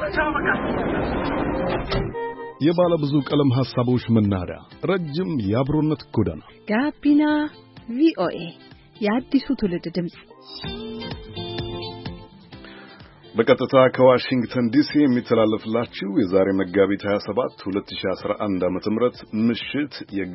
የባለ ብዙ ቀለም ሐሳቦች መናኸሪያ ረጅም የአብሮነት ጎዳና ጋቢና ቪኦኤ የአዲሱ ትውልድ ድምጽ በቀጥታ ከዋሽንግተን ዲሲ የሚተላለፍላችሁ የዛሬ መጋቢት 27 2011 ዓ.ም ምሽት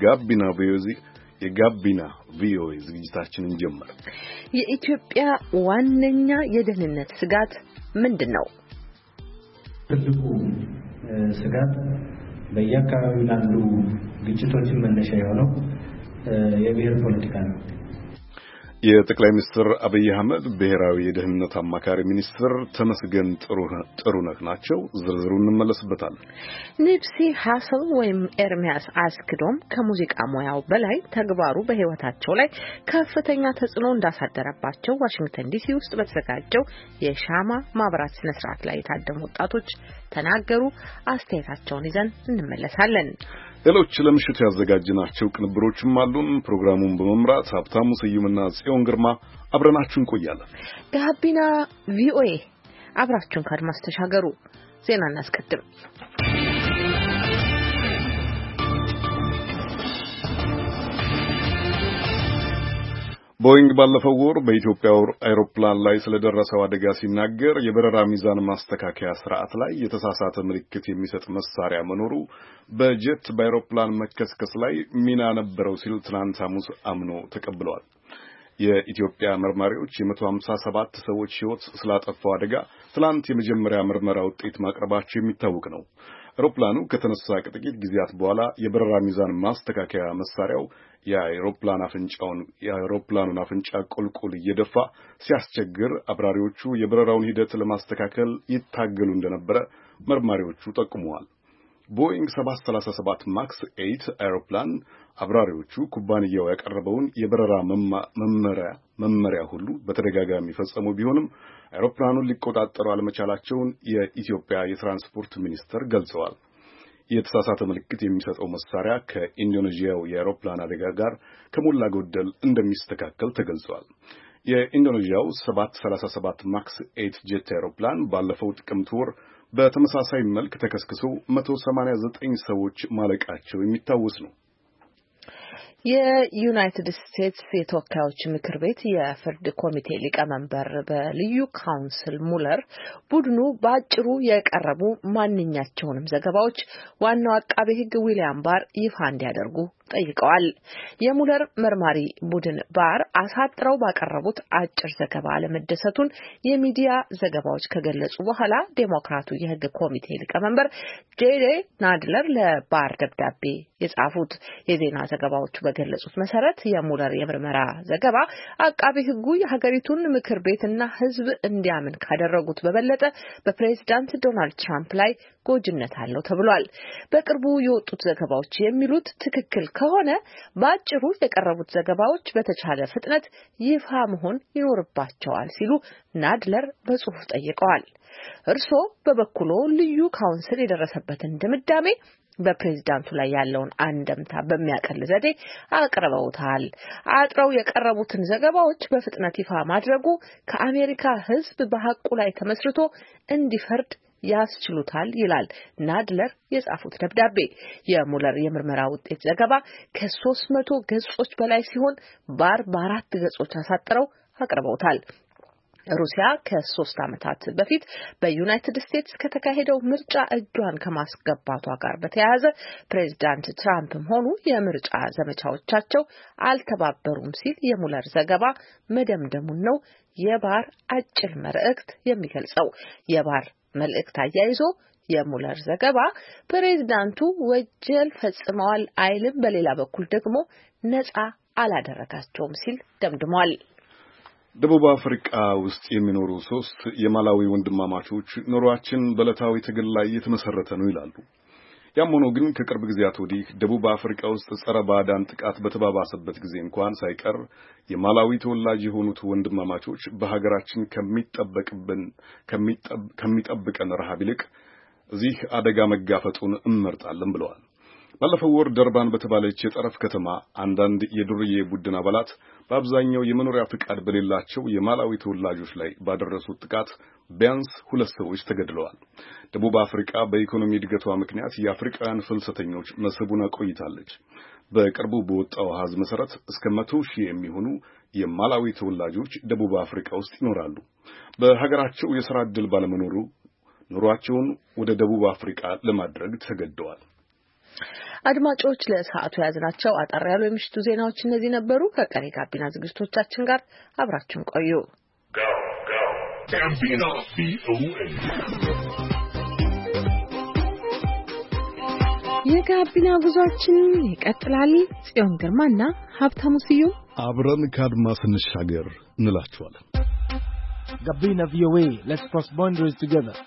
የጋቢና ቪኦኤ ዝግጅታችንን ጀመረ። የኢትዮጵያ ዋነኛ የደህንነት ስጋት ምንድነው? ትልቁ ስጋት በየአካባቢው ላሉ ግጭቶች መነሻ የሆነው የብሔር ፖለቲካ ነው። የጠቅላይ ሚኒስትር አብይ አህመድ ብሔራዊ የደህንነት አማካሪ ሚኒስትር ተመስገን ጥሩነህ ናቸው። ዝርዝሩ እንመለስበታል። ኒፕሲ ሀሰል ወይም ኤርሚያስ አስክዶም ከሙዚቃ ሙያው በላይ ተግባሩ በህይወታቸው ላይ ከፍተኛ ተጽዕኖ እንዳሳደረባቸው ዋሽንግተን ዲሲ ውስጥ በተዘጋጀው የሻማ ማብራት ስነ ስርዓት ላይ የታደሙ ወጣቶች ተናገሩ። አስተያየታቸውን ይዘን እንመለሳለን። ሌሎች ለምሽቱ ያዘጋጅናቸው ቅንብሮችም አሉን። ፕሮግራሙን በመምራት ሀብታሙ ስዩምና ጽዮን ግርማ አብረናችሁ እንቆያለን። ጋቢና ቪኦኤ አብራችሁን ከአድማስ ተሻገሩ። ዜና እናስቀድም። ቦይንግ ባለፈው ወር በኢትዮጵያ አውሮፕላን ላይ ስለደረሰው አደጋ ሲናገር የበረራ ሚዛን ማስተካከያ ስርዓት ላይ የተሳሳተ ምልክት የሚሰጥ መሳሪያ መኖሩ በጀት በአውሮፕላን መከስከስ ላይ ሚና ነበረው ሲል ትናንት ሐሙስ አምኖ ተቀብለዋል። የኢትዮጵያ መርማሪዎች የ157 ሰዎች ሕይወት ስላጠፋው አደጋ ትናንት የመጀመሪያ ምርመራ ውጤት ማቅረባቸው የሚታወቅ ነው። አውሮፕላኑ ከተነሳ ከጥቂት ጊዜያት በኋላ የበረራ ሚዛን ማስተካከያ መሳሪያው የአውሮፕላኑን አፍንጫ ቁልቁል እየደፋ ሲያስቸግር አብራሪዎቹ የበረራውን ሂደት ለማስተካከል ይታገሉ እንደነበረ መርማሪዎቹ ጠቁመዋል። ቦይንግ 737 ማክስ 8 አውሮፕላን አብራሪዎቹ ኩባንያው ያቀረበውን የበረራ መመሪያ ሁሉ በተደጋጋሚ ፈጸሙ ቢሆንም አውሮፕላኑን ሊቆጣጠሩ አለመቻላቸውን የኢትዮጵያ የትራንስፖርት ሚኒስትር ገልጸዋል። የተሳሳተ ምልክት የሚሰጠው መሳሪያ ከኢንዶኔዥያው የአውሮፕላን አደጋ ጋር ከሞላ ጎደል እንደሚስተካከል ተገልጿል። የኢንዶኔዥያው 737 ማክስ 8 ጄት አውሮፕላን ባለፈው ጥቅምት ወር በተመሳሳይ መልክ ተከስክሶ 189 ሰዎች ማለቃቸው የሚታወስ ነው። የዩናይትድ ስቴትስ የተወካዮች ምክር ቤት የፍርድ ኮሚቴ ሊቀመንበር በልዩ ካውንስል ሙለር ቡድኑ በአጭሩ የቀረቡ ማንኛቸውንም ዘገባዎች ዋናው አቃቤ ሕግ ዊሊያም ባር ይፋ እንዲያደርጉ ጠይቀዋል። የሙለር መርማሪ ቡድን ባር አሳጥረው ባቀረቡት አጭር ዘገባ አለመደሰቱን የሚዲያ ዘገባዎች ከገለጹ በኋላ ዴሞክራቱ የሕግ ኮሚቴ ሊቀመንበር ጄሬ ናድለር ለባር ደብዳቤ የጻፉት የዜና ዘገባዎቹ በገለጹት መሰረት የሙለር የምርመራ ዘገባ አቃቤ ሕጉ የሀገሪቱን ምክር ቤትና ሕዝብ እንዲያምን ካደረጉት በበለጠ በፕሬዝዳንት ዶናልድ ትራምፕ ላይ ጎጅነት አለው ተብሏል። በቅርቡ የወጡት ዘገባዎች የሚሉት ትክክል ከሆነ በአጭሩ የቀረቡት ዘገባዎች በተቻለ ፍጥነት ይፋ መሆን ይኖርባቸዋል ሲሉ ናድለር በጽሑፍ ጠይቀዋል። እርስዎ በበኩሎ ልዩ ካውንስል የደረሰበትን ድምዳሜ በፕሬዝዳንቱ ላይ ያለውን አንደምታ በሚያቀል ዘዴ አቅርበውታል። አጥረው የቀረቡትን ዘገባዎች በፍጥነት ይፋ ማድረጉ ከአሜሪካ ሕዝብ በሐቁ ላይ ተመስርቶ እንዲፈርድ ያስችሉታል ይላል ናድለር የጻፉት ደብዳቤ። የሙለር የምርመራ ውጤት ዘገባ ከ300 ገጾች በላይ ሲሆን በ4 ገጾች አሳጥረው አቅርበውታል። ሩሲያ ከ3 ዓመታት በፊት በዩናይትድ ስቴትስ ከተካሄደው ምርጫ እጇን ከማስገባቷ ጋር በተያያዘ ፕሬዝዳንት ትራምፕም ሆኑ የምርጫ ዘመቻዎቻቸው አልተባበሩም ሲል የሙለር ዘገባ መደምደሙን ነው የባር አጭር መልእክት የሚገልጸው። የባር መልእክት አያይዞ የሙለር ዘገባ ፕሬዝዳንቱ ወንጀል ፈጽመዋል አይልም፣ በሌላ በኩል ደግሞ ነፃ አላደረጋቸውም ሲል ደምድሟል። ደቡብ አፍሪካ ውስጥ የሚኖሩ 3 የማላዊ ወንድማማቾች ኑሯችን በዕለታዊ ትግል ላይ የተመሰረተ ነው ይላሉ። ያም ሆኖ ግን ከቅርብ ጊዜያት ወዲህ ደቡብ አፍሪካ ውስጥ ጸረ ባዕዳን ጥቃት በተባባሰበት ጊዜ እንኳን ሳይቀር የማላዊ ተወላጅ የሆኑት ወንድማማቾች በሀገራችን ከሚጠብቀን ረሃብ ይልቅ እዚህ አደጋ መጋፈጡን እንመርጣለን ብለዋል። ባለፈው ወር ደርባን በተባለች የጠረፍ ከተማ አንዳንድ የዱርዬ ቡድን አባላት በአብዛኛው የመኖሪያ ፍቃድ በሌላቸው የማላዊ ተወላጆች ላይ ባደረሱት ጥቃት ቢያንስ 2 ሰዎች ተገድለዋል። ደቡብ አፍሪካ በኢኮኖሚ እድገቷ ምክንያት የአፍሪካውያን ፍልሰተኞች መስህቡን አቆይታለች። በቅርቡ በወጣው አሃዝ መሰረት እስከ 100,000 የሚሆኑ የማላዊ ተወላጆች ደቡብ አፍሪካ ውስጥ ይኖራሉ። በሀገራቸው የሥራ ዕድል ባለመኖሩ ኑሯቸውን ወደ ደቡብ አፍሪካ ለማድረግ ተገደዋል። አድማጮች ለሰዓቱ ያዝናቸው አጠር ያሉ የምሽቱ ዜናዎች እነዚህ ነበሩ። ከቀሪ ጋቢና ዝግጅቶቻችን ጋር አብራችሁን ቆዩ። የጋቢና ጉዟችን ይቀጥላል። ጽዮን ግርማና ሀብታሙ ስዩም አብረን ከአድማስ እንሻገር እንላችኋለን። ጋቢና ቪኦኤ let's cross boundaries together።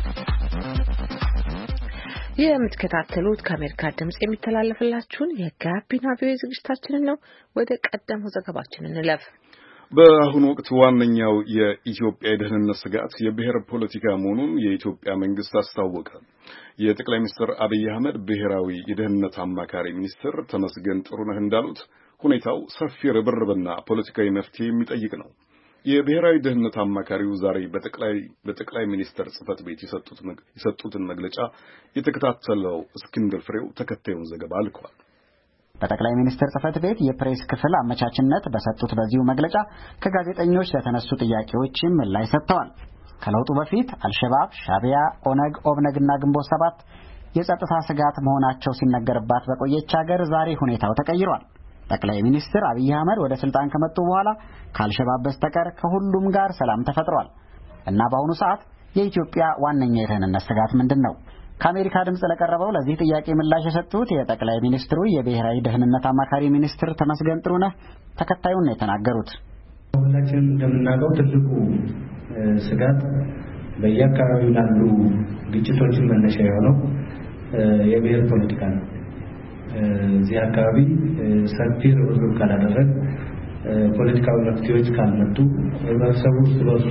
የምትከታተሉት ከአሜሪካ ድምጽ የሚተላለፍላችሁን የጋቢና ቪኦኤ ዝግጅታችንን ነው። ወደ ቀደመው ዘገባችን እንለፍ። በአሁኑ ወቅት ዋነኛው የኢትዮጵያ የደህንነት ስጋት የብሔር ፖለቲካ መሆኑን የኢትዮጵያ መንግስት አስታወቀ። የጠቅላይ ሚኒስትር አብይ አህመድ ብሔራዊ የደህንነት አማካሪ ሚኒስትር ተመስገን ጥሩነህ እንዳሉት ሁኔታው ሰፊ ርብርብና ፖለቲካዊ መፍትሄ የሚጠይቅ ነው። የብሔራዊ ደህንነት አማካሪው ዛሬ በጠቅላይ ሚኒስትር ጽህፈት ቤት የሰጡትን መግለጫ የተከታተለው እስክንድር ፍሬው ተከታዩን ዘገባ አልኳል። በጠቅላይ ሚኒስትር ጽህፈት ቤት የፕሬስ ክፍል አመቻችነት በሰጡት በዚሁ መግለጫ ከጋዜጠኞች ለተነሱ ጥያቄዎች ምላሽ ሰጥተዋል። ከለውጡ በፊት አልሸባብ፣ ሻቢያ፣ ኦነግ፣ ኦብነግና ግንቦት 7 የጸጥታ ስጋት መሆናቸው ሲነገርባት በቆየች ሀገር ዛሬ ሁኔታው ተቀይሯል። ጠቅላይ ሚኒስትር አብይ አህመድ ወደ ስልጣን ከመጡ በኋላ ከአልሸባብ በስተቀር ከሁሉም ጋር ሰላም ተፈጥሯል እና በአሁኑ ሰዓት የኢትዮጵያ ዋነኛ የደህንነት ስጋት ምንድነው? ከአሜሪካ ድምጽ ለቀረበው ለዚህ ጥያቄ ምላሽ የሰጡት የጠቅላይ ሚኒስትሩ የብሔራዊ ደህንነት አማካሪ ሚኒስትር ተመስገን ጥሩነህ ተከታዩን ነው የተናገሩት። ሁላችንም እንደምናውቀው ትልቁ ስጋት በየአካባቢው ላሉ ግጭቶችን መነሻ የሆነው የብሔር ፖለቲካ ነው። እዚህ አካባቢ ሰፊ ርብርብ ካላደረግ ፖለቲካዊ መፍትሄዎች ካልመጡ ህብረተሰቡ ውስጥ በሱ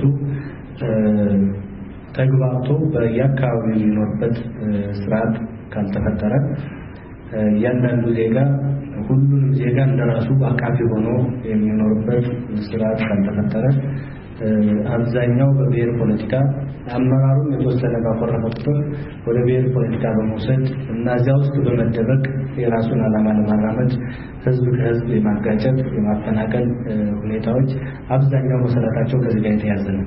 ተግባብቶ በየአካባቢው የሚኖርበት ስርዓት ካልተፈጠረ እያንዳንዱ ዜጋ ሁሉንም ዜጋ እንደራሱ አቃፊ ሆኖ የሚኖርበት ስርዓት ካልተፈጠረ አብዛኛው በብሔር ፖለቲካ አመራሩም የተወሰነ ባፈረፈ ቁጥር ወደ ብሔር ፖለቲካ በመውሰድ እና እዚያ ውስጥ በመደበቅ የራሱን ዓላማ ለማራመድ ህዝብ ከህዝብ የማጋጨት የማፈናቀል ሁኔታዎች አብዛኛው መሰረታቸው ከዚህ ጋር የተያዘ ነው።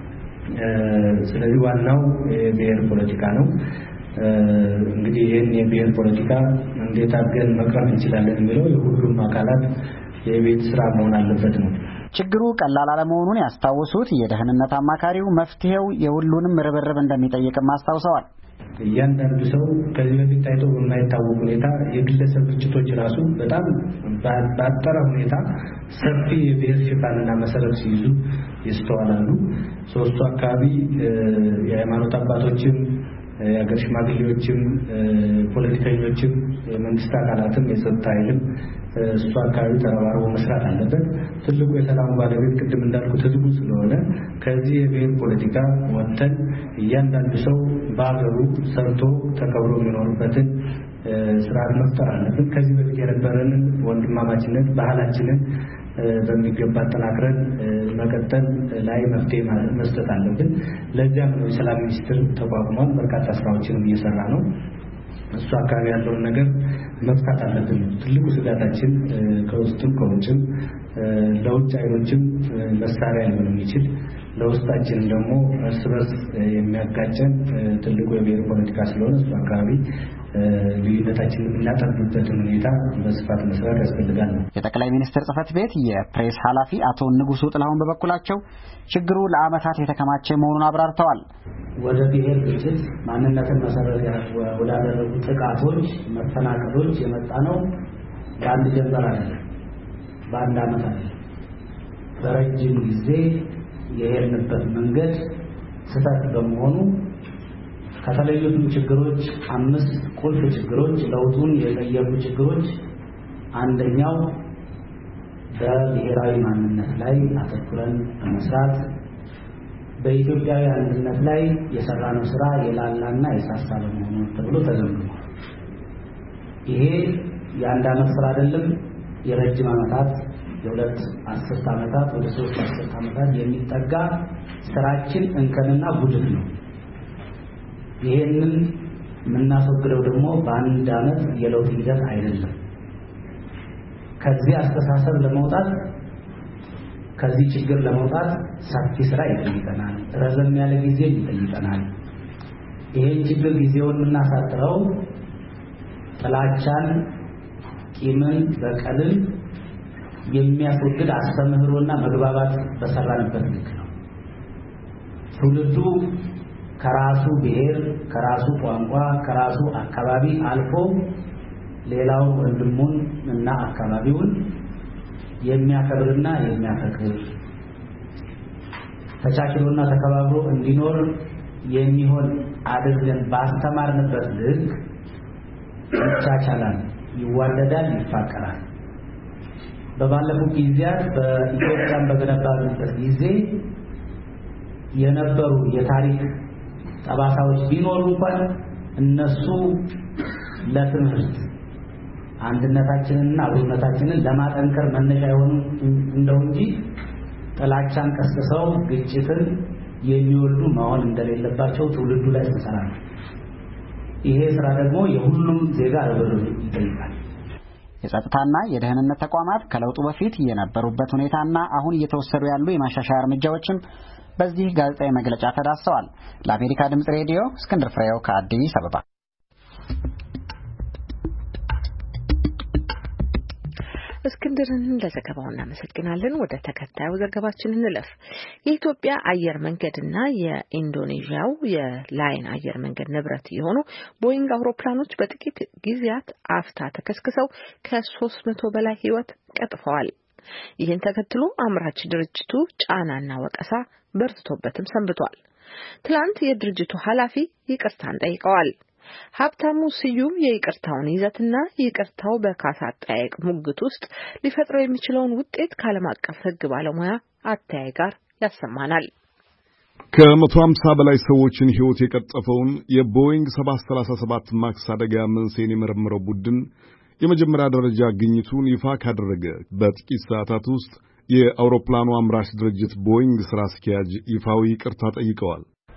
ስለዚህ ዋናው የብሔር ፖለቲካ ነው። እንግዲህ ይህን የብሔር ፖለቲካ እንዴት አድርገን መቅረፍ እንችላለን የሚለው የሁሉም አካላት የቤት ስራ መሆን አለበት ነው። ችግሩ ቀላል አለመሆኑን ያስታወሱት የደህንነት አማካሪው መፍትሄው የሁሉንም ርብርብ እንደሚጠይቅም አስታውሰዋል። እያንዳንዱ ሰው ከዚህ በፊት ታይቶ በማይታወቅ ሁኔታ የግለሰብ ግጭቶች ራሱ በጣም ባጠረ ሁኔታ ሰፊ የብሔር ሽፋንና መሰረት ሲይዙ ይስተዋላሉ። ሶስቱ አካባቢ የሃይማኖት አባቶችም የሀገር ሽማግሌዎችም ፖለቲከኞችም የመንግስት አካላትም የጸጥታ ኃይልም እሱ አካባቢ ተረባርቦ መስራት አለበት። ትልቁ የሰላም ባለቤት ቅድም እንዳልኩት ህዝቡ ስለሆነ ከዚህ የብሔር ፖለቲካ ወጥተን እያንዳንዱ ሰው በአገሩ ሰርቶ ተከብሮ የሚኖርበትን ስርዓት መፍጠር አለብን። ከዚህ በፊት የነበረንን ወንድማማችነት ባህላችንን በሚገባ አጠናክረን መቀጠል ላይ መፍትሄ መስጠት አለብን። ለዚያም ነው የሰላም ሚኒስቴር ተቋቁሟል። በርካታ ስራዎችን እየሰራ ነው። እሱ አካባቢ ያለውን ነገር መፍታት አለብን። ትልቁ ስጋታችን ከውስጥም ከውጭም ለውጭ ኃይሎችም መሳሪያ ሊሆን የሚችል ለውስጣችን ደግሞ እርስ በርስ የሚያጋጨን ትልቁ የብሔር ፖለቲካ ስለሆነ እሱ አካባቢ ልዩነታችንን የምናጠብበትን ሁኔታ በስፋት መስራት ያስፈልጋል። የጠቅላይ ሚኒስትር ጽህፈት ቤት የፕሬስ ኃላፊ አቶ ንጉሱ ጥላሁን በበኩላቸው ችግሩ ለዓመታት የተከማቸ መሆኑን አብራርተዋል። ወደ ብሔር ግጭት ማንነትን መሰረት ወዳደረጉ ጥቃቶች፣ መፈናቀሎች የመጣ ነው በአንድ ጀንበር አይደለም፣ በአንድ ዓመት አይደለም። በረጅም ጊዜ የሄድንበት መንገድ ስህተት በመሆኑ ከተለዩት ችግሮች 5 ቁልፍ ችግሮች ለውጡን የጠየቁ ችግሮች አንደኛው በብሔራዊ ማንነት ላይ አተኩረን መስራት፣ በኢትዮጵያዊ አንድነት ላይ የሰራነው ስራ የላላና የሳሳ በመሆኑ ተብሎ ተገምግሟል። ይሄ የአንድ አመት ስራ አይደለም የረጅም አመታት የሁለት 10 አመታት ወደ 3 10 አመታት የሚጠጋ ስራችን እንከንና ጉድፍ ነው ይሄንን ምናስወግደው ደግሞ በአንድ አመት የለውጥ ሂደት አይደለም ከዚህ አስተሳሰብ ለመውጣት ከዚህ ችግር ለመውጣት ሰፊ ስራ ይጠይቀናል ረዘም ያለ ጊዜ ይጠይቀናል ይሄን ችግር ጊዜውን እናሳጥረው ጥላቻን ቂምን በቀልን የሚያስወግድ አስተምህሮና መግባባት በሰራንበት ልክ ነው ትውልዱ ከራሱ ብሔር ከራሱ ቋንቋ ከራሱ አካባቢ አልፎ ሌላው ወንድሙን እና አካባቢውን የሚያከብርና የሚያፈቅር ተቻችሎና ተከባብሮ እንዲኖር የሚሆን አድርገን ባስተማርንበት ልክ ይቻቻላል ይዋደዳል ይፋቀራል በባለፉት ጊዜያት በኢትዮጵያን በገነባንበት ጊዜ የነበሩ የታሪክ ጠባሳዎች ቢኖሩ እንኳን እነሱ ለትምህርት አንድነታችንንና አብሮነታችንን ለማጠንከር መነሻ የሆኑ እንደው እንጂ ጥላቻን ቀስቅሰው ግጭትን የሚወልዱ መሆን እንደሌለባቸው ትውልዱ ላይ ተሰራል ይሄ ስራ ደግሞ የሁሉም ዜጋ ርብርብ ይጠይቃል የጸጥታና የደህንነት ተቋማት ከለውጡ በፊት የነበሩበት ሁኔታና አሁን እየተወሰዱ ያሉ የማሻሻያ እርምጃዎችም በዚህ ጋዜጣዊ መግለጫ ተዳሰዋል ለአሜሪካ ድምጽ ሬዲዮ እስክንድር ፍሬው ከአዲስ አበባ እስክንድርን ለዘገባው እናመሰግናለን ወደ ተከታዩ ዘገባችን እንለፍ የኢትዮጵያ አየር መንገድና የኢንዶኔዥያው የላይን አየር መንገድ ንብረት የሆኑ ቦይንግ አውሮፕላኖች በጥቂት ጊዜያት አፍታ ተከስክሰው ከ300 በላይ ህይወት ቀጥፈዋል ይህን ተከትሎ አምራች ድርጅቱ ጫናና ወቀሳ በርትቶበትም ሰንብቷል ትላንት የድርጅቱ ኃላፊ ይቅርታን ጠይቀዋል ሀብታሙ ስዩም የይቅርታውን ይዘትና ይቅርታው በካሳ አጠያየቅ ሙግት ውስጥ ሊፈጥረው የሚችለውን ውጤት ከዓለም አቀፍ ህግ ባለሙያ አተያይ ጋር ያሰማናል ከ150 በላይ ሰዎችን ህይወት የቀጠፈውን የቦይንግ 737 ማክስ አደጋ መንስኤን የመረመረው ቡድን የመጀመሪያ ደረጃ ግኝቱን ይፋ ካደረገ በጥቂት ሰዓታት ውስጥ የአውሮፕላኑ አምራች ድርጅት ቦይንግ ስራ አስኪያጅ ይፋዊ ይቅርታ ጠይቀዋል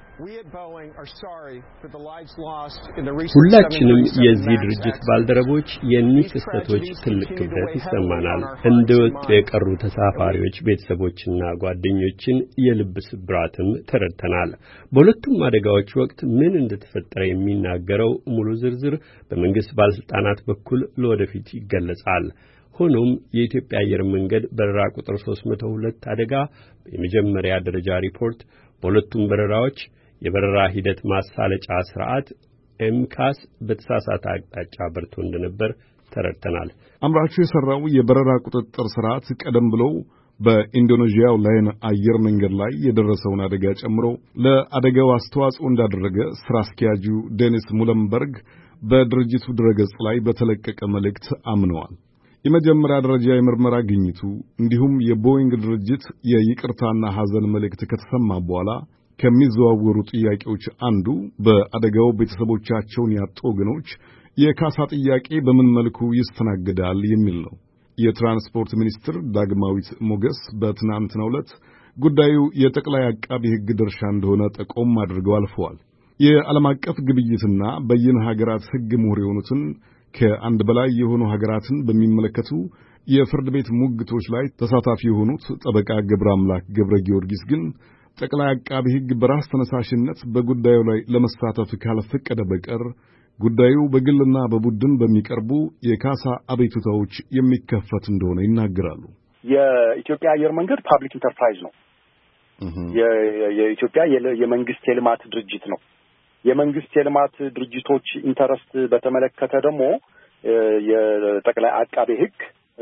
ሁላችንም የዚህ ድርጅት ባልደረቦች የእኒህ ክስተቶች ትልቅ ክብደት ይሰማናል እንደወጡ የቀሩ ተሳፋሪዎች ቤተሰቦችና ጓደኞችን የልብ ስብራትም ተረድተናል በሁለቱም አደጋዎች ወቅት ምን እንደተፈጠረ የሚናገረው ሙሉ ዝርዝር በመንግስት ባለስልጣናት በኩል ለወደፊት ይገለጻል ሆኖም የኢትዮጵያ አየር መንገድ በረራ ቁጥር 302 አደጋ የመጀመሪያ ደረጃ ሪፖርት በሁለቱም በረራዎች የበረራ ሂደት ማሳለጫ ስርዓት ኤምካስ በተሳሳተ አቅጣጫ በርቶ እንደነበር ተረድተናል አምራቹ የሰራው የበረራ ቁጥጥር ስርዓት ቀደም ብሎ በኢንዶኔዥያው ላይን አየር መንገድ ላይ የደረሰውን አደጋ ጨምሮ ለአደጋው አስተዋጽኦ እንዳደረገ ስራ አስኪያጁ ዴኒስ ሙለንበርግ በድርጅቱ ድረገጽ ላይ በተለቀቀ መልእክት አምነዋል የመጀመሪያ ደረጃ የምርመራ ግኝቱ እንዲሁም የቦይንግ ድርጅት የይቅርታና ሐዘን መልእክት ከተሰማ በኋላ ከሚዘዋወሩ ጥያቄዎች አንዱ በአደጋው ቤተሰቦቻቸውን ያጡ ወገኖች የካሳ ጥያቄ በምን መልኩ ይስተናገዳል የሚል ነው የትራንስፖርት ሚኒስትር ዳግማዊት ሞገስ በትናንትናው ዕለት ጉዳዩ የጠቅላይ አቃቢ ሕግ ድርሻ እንደሆነ ጠቆም አድርገው አልፈዋል የዓለም አቀፍ ግብይትና በየነ ሀገራት ሕግ ምሁር የሆኑትን ከአንድ በላይ የሆኑ ሀገራትን በሚመለከቱ የፍርድ ቤት ሙግቶች ላይ ተሳታፊ የሆኑት ጠበቃ ገብረ አምላክ ገብረ ጊዮርጊስ ግን ጠቅላይ አቃቢ ሕግ በራስ ተነሳሽነት በጉዳዩ ላይ ለመሳተፍ ካልፈቀደ በቀር ጉዳዩ በግልና በቡድን በሚቀርቡ የካሳ አቤቱታዎች የሚከፈት እንደሆነ ይናገራሉ የኢትዮጵያ አየር መንገድ ፓብሊክ ኢንተርፕራይዝ ነው የኢትዮጵያ የመንግስት የልማት ድርጅት ነው የመንግስት የልማት ድርጅቶች ኢንተረስት በተመለከተ ደግሞ የጠቅላይ አቃቤ ሕግ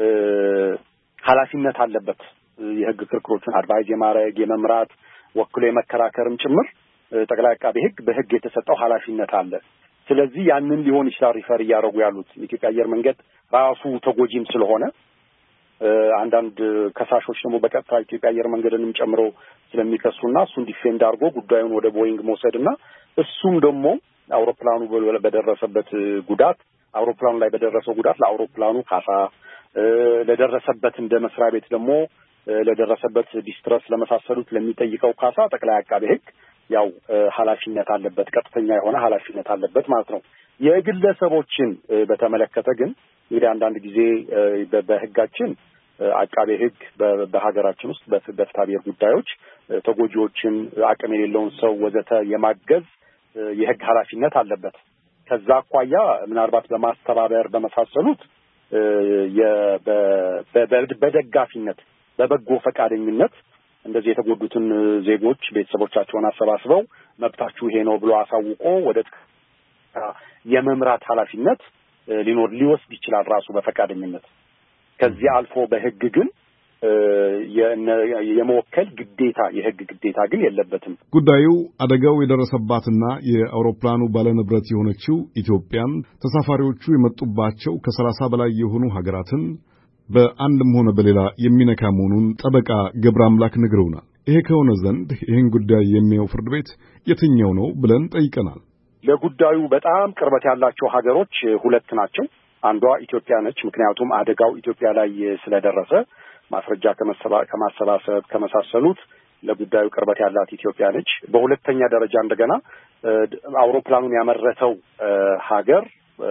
ኃላፊነት አለበት የሕግ ክርክሮችን አድቫይዝ የማድረግ የመምራት ወክሎ የመከራከርም ጭምር ጠቅላይ አቃቤ ሕግ በሕግ የተሰጠው ኃላፊነት አለ ስለዚህ ያንን ሊሆን ይችላል ሪፈር ያደርጉ ያሉት የኢትዮጵያ አየር መንገድ ራሱ ተጎጂም ስለሆነ አንዳንድ ከሳሾች ደግሞ በቀጥታ ኢትዮጵያ አየር መንገድንም ጨምሮ ስለሚከሱና እሱን ዲፌንድ አድርጎ ጉዳዩን ወደ ቦይንግ መውሰድና እሱም ደግሞ አውሮፕላኑ በደረሰበት ጉዳት አውሮፕላኑ ላይ በደረሰው ጉዳት ለአውሮፕላኑ ካሳ ለደረሰበት እንደ መስሪያ ቤት ደግሞ ለደረሰበት ዲስትረስ ለመሳሰሉት ለሚጠይቀው ካሳ ጠቅላይ አቃቤ ሕግ ያው ኃላፊነት አለበት ቀጥተኛ የሆነ ኃላፊነት አለበት ማለት ነው። የግለሰቦችን በተመለከተ ግን እንግዲህ አንዳንድ ጊዜ በሕጋችን አቃቤ ሕግ በሀገራችን ውስጥ በፍትሐ ብሔር ጉዳዮች ተጎጂዎችን አቅም የሌለውን ሰው ወዘተ የማገዝ የሕግ ኃላፊነት አለበት። ከዛ አኳያ ምናልባት በማስተባበር በመሳሰሉት በደጋፊነት በበጎ ፈቃደኝነት እንደዚህ የተጎዱትን ዜጎች ቤተሰቦቻቸውን አሰባስበው መብታችሁ ይሄ ነው ብሎ አሳውቆ ወደ የመምራት ኃላፊነት ሊወስድ ይችላል ራሱ በፈቃደኝነት። ከዚህ አልፎ በሕግ ግን የመወከል ግዴታ የሕግ ግዴታ ግን የለበትም። ጉዳዩ አደጋው የደረሰባትና የአውሮፕላኑ ባለንብረት የሆነችው ኢትዮጵያን ተሳፋሪዎቹ የመጡባቸው ከ30 በላይ የሆኑ ሀገራትን በአንድም ሆነ በሌላ የሚነካ መሆኑን ጠበቃ ገብረ አምላክ ነግረውናል። ይሄ ከሆነ ዘንድ ይህን ጉዳይ የሚያየው ፍርድ ቤት የትኛው ነው ብለን ጠይቀናል። ለጉዳዩ በጣም ቅርበት ያላቸው ሀገሮች ሁለት ናቸው። አንዷ ኢትዮጵያ ነች። ምክንያቱም አደጋው ኢትዮጵያ ላይ ስለደረሰ ማስረጃ ከማሰባሰብ ከመሳሰሉት ለጉዳዩ ቅርበት ያላት ኢትዮጵያ ነች። በሁለተኛ ደረጃ እንደገና አውሮፕላኑን ያመረተው ሀገር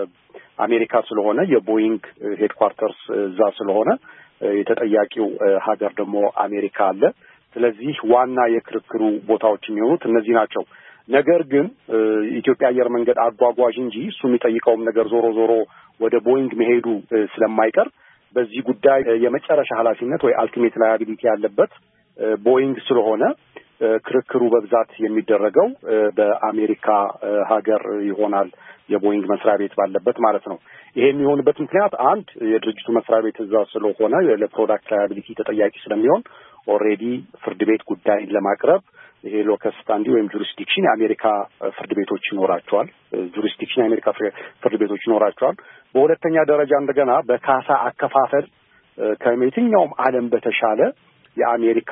አሜሪካ ስለሆነ የቦይንግ ሄድኳርተርስ እዛ ስለሆነ የተጠያቂው ሀገር ደግሞ አሜሪካ አለ። ስለዚህ ዋና የክርክሩ ቦታዎች የሚሆኑት እነዚህ ናቸው። ነገር ግን ኢትዮጵያ አየር መንገድ አጓጓዥ እንጂ እሱ የሚጠይቀውም ነገር ዞሮ ወደ ቦይንግ መሄዱ ስለማይቀር በዚህ ጉዳይ የመጨረሻ ኃላፊነት ወይ አልቲሜት ላያቢሊቲ ያለበት ቦይንግ ስለሆነ ክርክሩ በብዛት የሚደረገው በአሜሪካ ሀገር ይሆናል፣ የቦይንግ መስሪያ ቤት ባለበት ማለት ነው። ይሄ የሚሆንበት ምክንያት አንድ የድርጅቱ መስሪያ ቤት እዛ ስለሆነ ለፕሮዳክት ላያቢሊቲ ተጠያቂ ስለሚሆን ኦልሬዲ ፍርድ ቤት ጉዳይን ለማቅረብ ይሄ ሎከስ ስታንዲ ወይም ጁሪስዲክሽን የአሜሪካ ፍርድ ቤቶች ይኖራቸዋል። ጁሪስዲክሽን የአሜሪካ ፍርድ ቤቶች ይኖራቸዋል። በሁለተኛ ደረጃ እንደገና በካሳ አከፋፈል ከየትኛውም ዓለም በተሻለ የአሜሪካ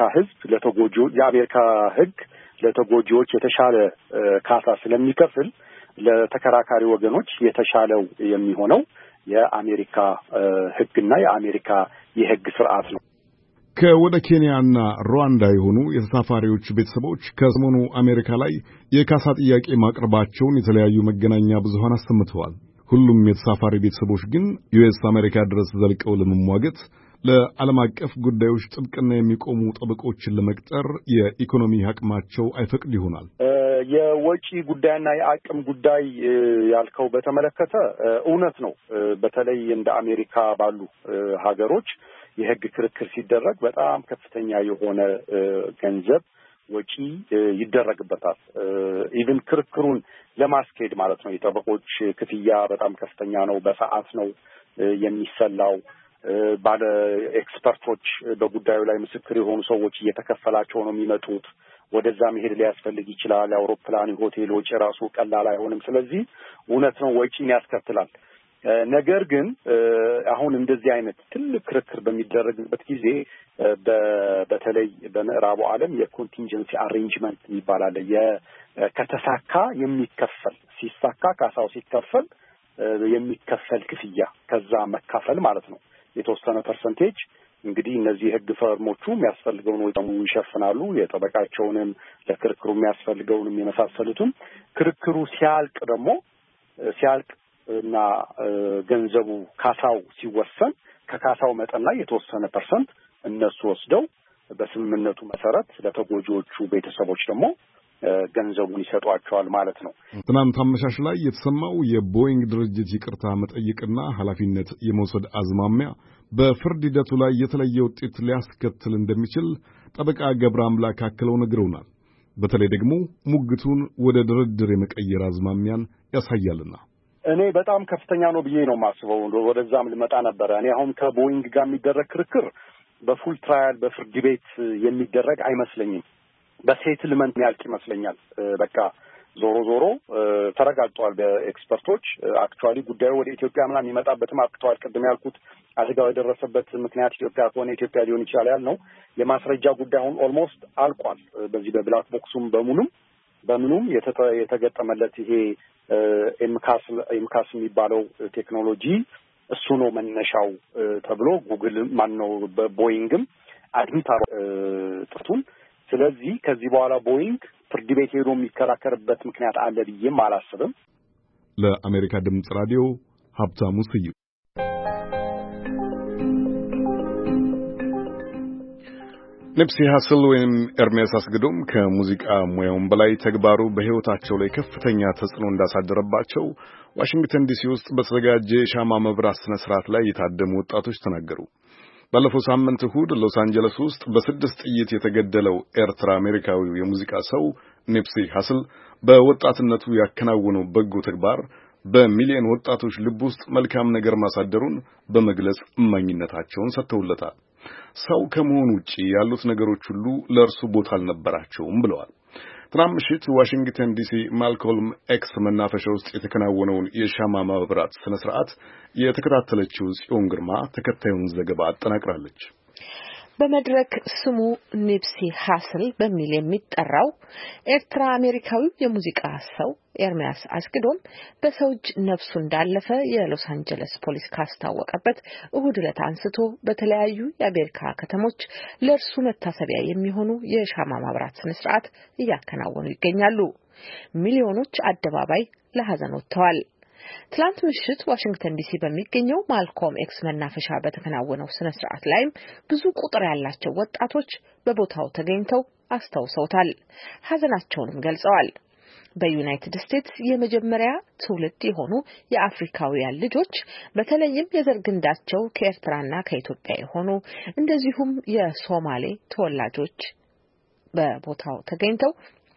የአሜሪካ ሕግ ለተጎጂዎች የተሻለ ካሳ ስለሚከፍል ለተከራካሪ ወገኖች የተሻለው የሚሆነው የአሜሪካ ሕግና የአሜሪካ የሕግ ስርዓት ነው። ከወደ ኬንያና ሩዋንዳ የሆኑ የተሳፋሪዎች ቤተሰቦች ከሰሞኑ አሜሪካ ላይ የካሳ ጥያቄ ማቅረባቸውን የተለያዩ መገናኛ ብዙሃን አሰምተዋል። ሁሉም የተሳፋሪ ቤተሰቦች ግን ዩኤስ አሜሪካ ድረስ ዘልቀው ለመሟገት ለዓለም አቀፍ ጉዳዮች ጥብቅና የሚቆሙ ጠበቆችን ለመቅጠር የኢኮኖሚ አቅማቸው አይፈቅድ ይሆናል። የወጪ ጉዳይና የአቅም ጉዳይ ያልከው በተመለከተ እውነት ነው። በተለይ እንደ አሜሪካ ባሉ ሀገሮች የሕግ ክርክር ሲደረግ በጣም ከፍተኛ የሆነ ገንዘብ ወጪ ይደረግበታል። ኢቭን ክርክሩን ለማስኬድ ማለት ነው። የጠበቆች ክፍያ በጣም ከፍተኛ ነው። በሰዓት ነው የሚሰላው። ባለ ኤክስፐርቶች በጉዳዩ ላይ ምስክር የሆኑ ሰዎች እየተከፈላቸው ነው የሚመጡት። ወደዛ መሄድ ሊያስፈልግ ይችላል። የአውሮፕላን ሆቴል ወጪ ራሱ ቀላል አይሆንም። ስለዚህ እውነት ነው ወጪን ያስከትላል። ነገር ግን አሁን እንደዚህ አይነት ትልቅ ክርክር በሚደረግበት ጊዜ በተለይ በምዕራቡ ዓለም የኮንቲንጀንሲ አሬንጅመንት ይባላል። ከተሳካ የሚከፈል ሲሳካ ካሳው ሲከፈል የሚከፈል ክፍያ ከዛ መካፈል ማለት ነው። የተወሰነ ፐርሰንቴጅ እንግዲህ እነዚህ የሕግ ፈርሞቹ የሚያስፈልገውን ወጪ ይሸፍናሉ። የጠበቃቸውንም ለክርክሩ የሚያስፈልገውንም የመሳሰሉትም ክርክሩ ሲያልቅ እና ገንዘቡ ካሳው ሲወሰን ከካሳው መጠን ላይ የተወሰነ ፐርሰንት እነሱ ወስደው በስምምነቱ መሰረት ለተጎጂዎቹ ቤተሰቦች ደግሞ ገንዘቡን ይሰጧቸዋል ማለት ነው። ትናንት አመሻሽ ላይ የተሰማው የቦይንግ ድርጅት ይቅርታ መጠየቅና ኃላፊነት የመውሰድ አዝማሚያ በፍርድ ሂደቱ ላይ የተለየ ውጤት ሊያስከትል እንደሚችል ጠበቃ ገብረ አምላክ አክለው ነግረውናል። በተለይ ደግሞ ሙግቱን ወደ ድርድር የመቀየር አዝማሚያን ያሳያልና እኔ በጣም ከፍተኛ ነው ብዬ ነው የማስበው። ወደዛም ልመጣ ነበረ። እኔ አሁን ከቦይንግ ጋር የሚደረግ ክርክር በፉል ትራያል በፍርድ ቤት የሚደረግ አይመስለኝም። በሴትልመንት ያልቅ ይመስለኛል። በቃ ዞሮ ተረጋግጧል በኤክስፐርቶች። አክቹዋሊ ጉዳዩ ወደ ኢትዮጵያ ምናምን የሚመጣበትም አብቅተዋል። ቅድም ያልኩት አደጋው የደረሰበት ምክንያት ኢትዮጵያ ከሆነ ኢትዮጵያ ሊሆን ይችላል ያልነው የማስረጃ ጉዳይ አሁን ኦልሞስት አልቋል። በዚህ በብላክ ቦክሱም በሙሉም በምኑም የተገጠመለት ይሄ ኤምካስ የሚባለው ቴክኖሎጂ እሱ ነው መነሻው ተብሎ ጉግል ማነው በቦይንግም አድሚት ጥቱን ስለዚህ ከዚህ በኋላ ቦይንግ ፍርድ ቤት ሄዶ የሚከራከርበት ምክንያት አለ ብዬም አላስብም። ለአሜሪካ ድምጽ ራዲዮ ሀብታሙ ስዩም። ኒፕሲ ሀስል ወይም ኤርሜስ አስገዶም ከሙዚቃ ሙያውም በላይ ተግባሩ በሕይወታቸው ላይ ከፍተኛ ተጽዕኖ እንዳሳደረባቸው ዋሽንግተን ዲሲ ውስጥ በተዘጋጀ የሻማ መብራት ስነ ስርዓት ላይ የታደሙ ወጣቶች ተናገሩ። ባለፈው ሳምንት እሁድ ሎስ አንጀለስ ውስጥ በ6 ጥይት የተገደለው ኤርትራ አሜሪካዊው የሙዚቃ ሰው ኒፕሲ ሀስል በወጣትነቱ ያከናወነው በጎ ተግባር በሚሊዮን ወጣቶች ልብ ውስጥ መልካም ነገር ማሳደሩን በመግለጽ እማኝነታቸውን ሰጥተውለታል። ሰው ከመሆኑ ውጪ ያሉት ነገሮች ሁሉ ለእርሱ ቦታ አልነበራቸውም ብለዋል። ትናንት ምሽት ዋሽንግተን ዲሲ ማልኮልም ኤክስ መናፈሻ ውስጥ የተከናወነውን የሻማ ማብራት ስነ ስርዓት የተከታተለችው ጽዮን ግርማ ተከታዩን ዘገባ አጠናቅራለች። በመድረክ ስሙ ኒፕሲ ሀስል በሚል የሚጠራው ኤርትራ አሜሪካዊ የሙዚቃ ሰው ኤርሜስ አስገዶም በሰው እጅ ነፍሱ እንዳለፈ የሎስ አንጀለስ ፖሊስ ካስታወቀበት እሁድ ዕለት አንስቶ በተለያዩ የአሜሪካ ከተሞች ለእርሱ መታሰቢያ የሚሆኑ የሻማ ማብራት ስነ ስርዓት እያከናወኑ ይገኛሉ። ሚሊዮኖች አደባባይ ለሐዘን ወጥተዋል። ትላንት ምሽት ዋሽንግተን ዲሲ በሚገኘው ማልኮም ኤክስ መናፈሻ በተከናወነው ስነ ስርዓት ላይም ብዙ ቁጥር ያላቸው ወጣቶች በቦታው ተገኝተው አስታውሰውታል፣ ሐዘናቸውንም ገልጸዋል። በዩናይትድ ስቴትስ የመጀመሪያ ትውልድ የሆኑ የአፍሪካውያን ልጆች በተለይም የዘር ግንዳቸው ከኤርትራና ከኢትዮጵያ የሆኑ እንደዚሁም የሶማሌ ተወላጆች በቦታው ተገኝተው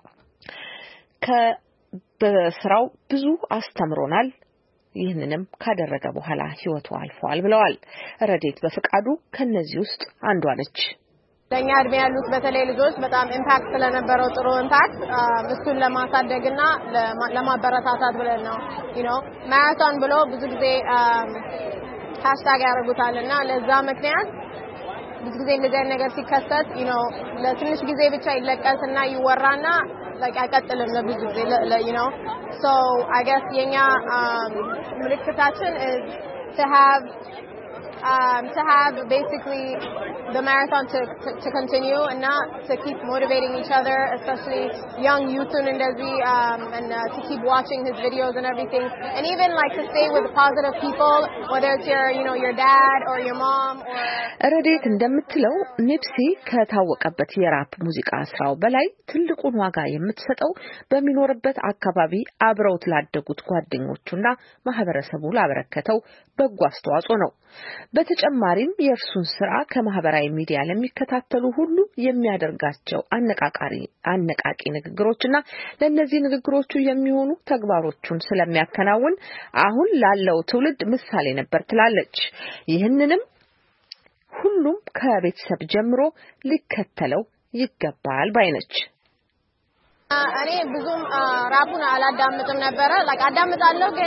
በስራው ብዙ አስተምሮናል፣ ይህንንም ካደረገ በኋላ ህይወቱ አልፏል ብለዋል። ረዴት በፍቃዱ ከነዚህ ውስጥ አንዷ ነች። ለኛ እድሜ ያሉት በተለይ ልጆች በጣም ኢምፓክት ስለነበረው ጥሩ ኢምፓክት እሱን ለማሳደግና ለማበረታታት ብለን ነው ማራቶን ብሎ ብዙ ጊዜ ሃሽታግ ያደርጉታልና ለዛ ምክንያት ብዙ ጊዜ እንደዚህ ነገር ሲከሰት ለትንሽ ጊዜ ብቻ ይለቀስና ይወራና አይቀጥልም ለብዙ ጊዜ so I guess የኛ ምልክታችን is to have basically the marathon to continue and not to keep motivating each other, especially young youth and to keep watching his videos and everything, and even to stay with positive people, whether it's your dad or your mom or ረዴት እንደምትለው ኒፕሲ ከታወቀበት የራፕ ሙዚቃ ስራው በላይ ትልቁን ዋጋ የምትሰጠው በሚኖርበት አካባቢ አብረውት ላደጉት ጓደኞቹና ማህበረሰቡ ላበረከተው በጎ አስተዋጽኦ ነው። በተጨማሪም የእርሱን ስራ ከማህበራዊ ሚዲያ ለሚከታተሉ ሁሉ የሚያደርጋቸው አነቃቂ ንግግሮችና ለነዚህ ንግግሮቹ የሚሆኑ ተግባሮቹን ስለሚያከናውን አሁን ላለው ትውልድ ምሳሌ ነበር ትላለች። ይህንንም ሁሉም ከቤተሰብ ጀምሮ ሊከተለው ይገባል ባይነች። እኔ ብዙም ራፑን አላዳምጥም ነበር አዳምጣለሁ ግን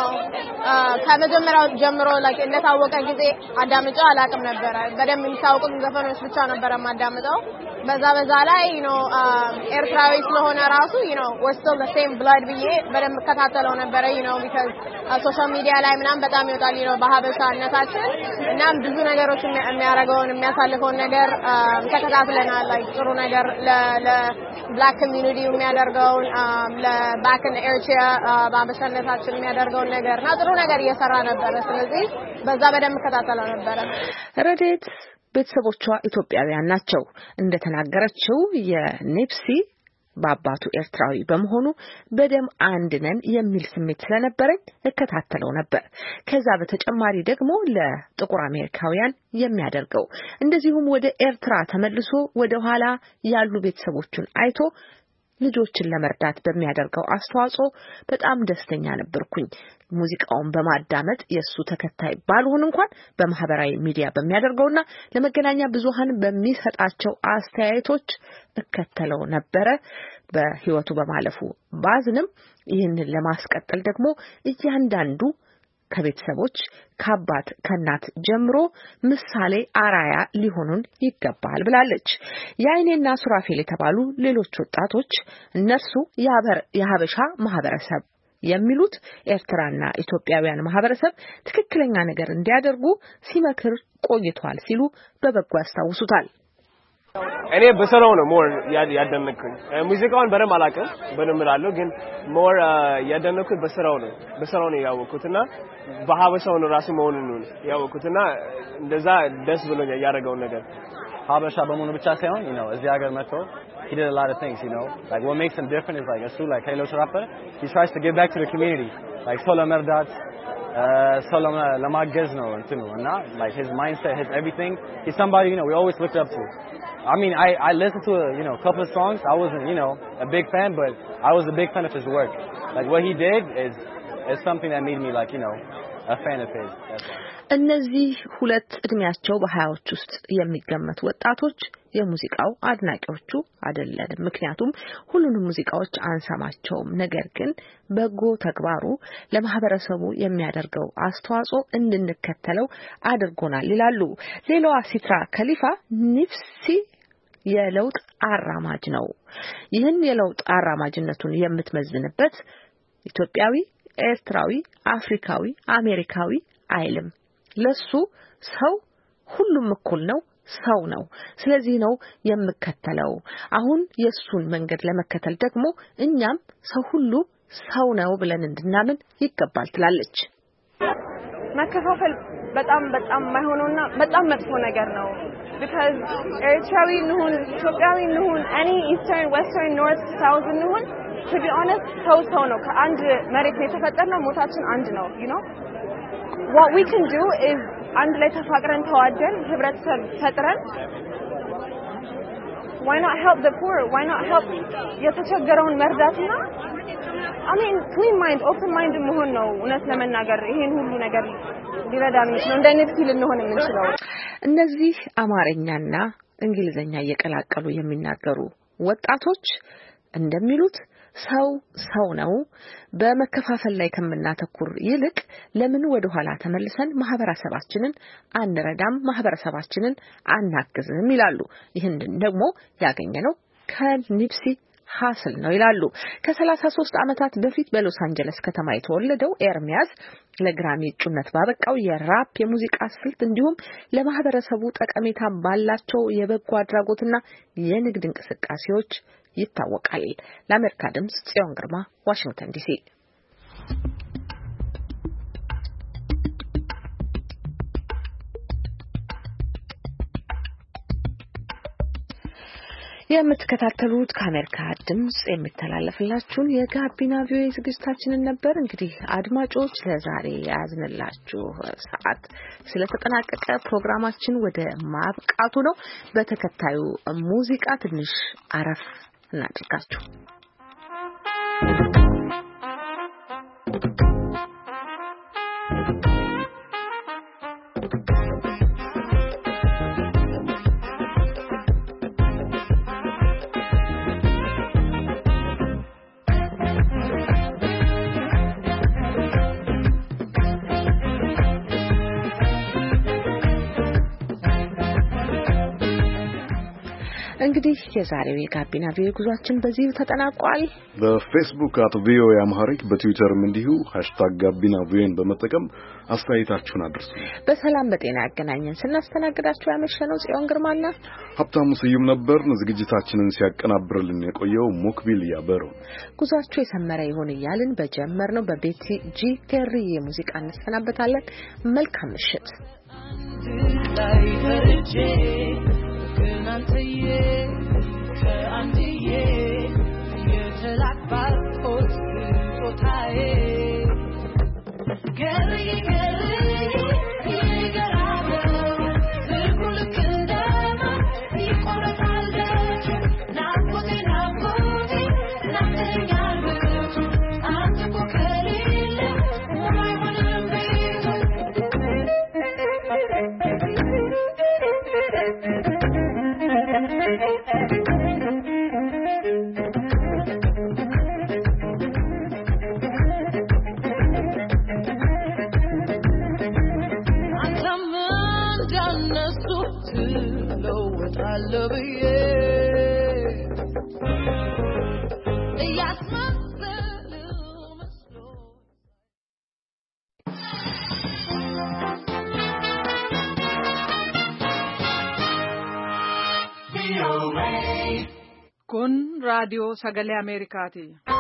ከመጀመሪያው ጀምሮ እንደታወቀ ጊዜ አዳምጫው አላቅም ነበር። በደም የሚታወቁ ዘፈኖች ብቻ ነበር ማዳምጠው። በዛ ላይ ኤርትራዊ ስለሆነ ራሱ we're still the same blood ብዬ በደም ከታተለው ነበር because ሶሻል ሚዲያ ላይ ምናምን በጣም ይወጣል በሀበሻነታችን እና ብዙ ነገሮች የሚያደርገውን የሚያሳልፈውን ነገር ተከታትለናል። ጥሩ ነገር ለብላክ ኮሚኒቲ የሚያደርገውን ለባክ ኢን ኤርትራ በሀበሻነታችን የሚያደርገውን ነገርና ጥሩ ነገር እየሰራ ነበር። ስለዚህ በዛ በደም ከታተለው ነበር። ረዴት ቤተሰቦቿ ኢትዮጵያውያን ናቸው። እንደተናገረችው የኒፕሲ በአባቱ ኤርትራዊ በመሆኑ በደም አንድ ነን የሚል ስሜት ስለነበረኝ እከታተለው ነበር። ከዛ በተጨማሪ ደግሞ ለጥቁር አሜሪካውያን የሚያደርገው እንደዚሁም ወደ ኤርትራ ተመልሶ ወደ ኋላ ያሉ ቤተሰቦቹን አይቶ ልጆችን ለመርዳት በሚያደርገው አስተዋጽኦ በጣም ደስተኛ ነበርኩኝ። ሙዚቃውን በማዳመጥ የሱ ተከታይ ባልሆን እንኳን በማህበራዊ ሚዲያ በሚያደርገውና ለመገናኛ ብዙሃን በሚሰጣቸው አስተያየቶች እከተለው ነበር። በህይወቱ በማለፉ ባዝንም ይህንን ለማስቀጠል ደግሞ እያንዳንዱ ከቤተሰቦች ከአባት ከእናት ጀምሮ ምሳሌ አራያ ሊሆኑን ይገባል ብላለች። የአይኔና ሱራፌል የተባሉ ሌሎች ወጣቶች እነርሱ የሀበሻ ማህበረሰብ የሚሉት ኤርትራና ኢትዮጵያውያን ማህበረሰብ ትክክለኛ ነገር እንዲያደርጉ ሲመክር ቆይቷል ሲሉ በበጎ ያስታውሱታል። እኔ በሰራው ነው ሞር ያደነኩኝ ሙዚቃውን በደም አላውቅም በደም እላለሁ ግን ሞር ያደነኩኝ በሰራው ነው ያወኩትና በሀበሻው ነው ራሱ መሆኑን ነው ያወኩትና እንደዛ ደስ ብሎኛል ያደረገው ነገር ሀበሻ በመሆኑ ብቻ ሳይሆን እዚህ ሀገር መጥቶ he did a lot of things like what makes him different is like a like Hello Rapper he tries to give back to the community like solo merdat solo lamagez no and like his mindset his everything he's somebody we always looked up to. I mean, I listened to a couple of songs. I wasn't, a big fan, but I was a big fan of his work. Like what he did is something that made me like, a fan of his. እነዚህ ሁለት እድሜያቸው በ20ዎች ውስጥ የሚገመቱ ወጣቶች የሙዚቃው አድናቂዎቹ አይደለም። ምክንያቱም ሁሉንም ሙዚቃዎች አንሰማቸውም። ነገር ግን በጎ ተግባሩ ለማህበረሰቡ የሚያደርገው አስተዋጽኦ እንድንከተለው አድርጎናል ይላሉ። ሌላዋ ሲትራ ከሊፋ ኒፍሲ የለውጥ አራማጅ ነው። ይህን የለውጥ አራማጅነቱን የምትመዝንበት ኢትዮጵያዊ፣ ኤርትራዊ፣ አፍሪካዊ፣ አሜሪካዊ አይልም። ለሱ ሰው ሁሉም እኩል ነው፣ ሰው ነው። ስለዚህ ነው የምከተለው። አሁን የሱን መንገድ ለመከተል ደግሞ እኛም ሰው ሁሉ ሰው ነው ብለን እንድናምን ይገባል ትላለች። መከፋፈል በጣም የማይሆነውና በጣም መጥፎ ነገር ነው። because ኤርትራዊ እንሁን ኢትዮጵያዊ እንሁን any eastern western north south እንሁን to be honest ሰው ነው። ከአንድ መሬት የተፈጠርነው ሞታችን አንድ ነው what we can do is አንድ ላይ ተፋቅረን ተዋደን ህብረተሰብ ፈጥረን why not help the poor why not help የተቸገረውን መርዳትና I mean clean mind open mind መሆን ነው እውነት ለመናገር ይሄን ሁሉ ነገር ሊረዳን ነው እንደኔ ሲል ነው የምንችለው። እነዚህ አማርኛና እንግሊዘኛ እየቀላቀሉ የሚናገሩ ወጣቶች እንደሚሉት ሰው ነው። በመከፋፈል ላይ ከመናተኩር ይልቅ ለምን ወደ ኋላ ተመልሰን ማህበረሰባችንን አንረዳም፣ ማህበረሰባችንን አናግዝም ይላሉ። ይህን ደግሞ ያገኘነው ከኒፕሲ ሀስል ነው ይላሉ። ከ33 ዓመታት በፊት በሎስ አንጀለስ ከተማ የተወለደው ኤርሚያስ ለግራሚ እጩነት ባበቃው የራፕ የሙዚቃ ስልት እንዲሁም ለማህበረሰቡ ጠቀሜታ ባላቸው የበጎ አድራጎትና የንግድ እንቅስቃሴዎች ይታወቃል። ለአሜሪካ ድምጽ ጽዮን ግርማ ዋሽንግተን ዲሲ። የምትከታተሉት ከአሜሪካ ድምጽ የሚተላለፍላችሁን የጋቢና ቪኦኤ ዝግጅታችንን ነበር። እንግዲህ አድማጮች ለዛሬ ያዝንላችሁ ሰዓት ስለተጠናቀቀ ፕሮግራማችን ወደ ማብቃቱ ነው። በተከታዩ ሙዚቃ ትንሽ አረፍ እናድርጋችሁ። እንግዲህ የዛሬው የጋቢና ቪኦኤ ጉዟችን በዚህ ተጠናቋል። በፌስቡክ @ቪኦኤ አምሃሪክ በትዊተርም እንዲሁ #ጋቢናቪኦኤን በመጠቀም አስተያየታችሁን አድርሱ። በሰላም በጤና ያገናኘን። ስናስተናግዳችሁ ያመሸነው ጽዮን ግርማና ሀብታሙ ስዩም ነበርን። ዝግጅታችንን ሲያቀናብርልን የቆየው ሞክቢል ያበሩ። ጉዟችሁ የሰመረ ይሁን እያልን በጀመርነው በቤቲ ጂ ገሪ የሙዚቃ እንሰናበታለን። መልካም ምሽት። raadiyoo sagalee Ameerikaati.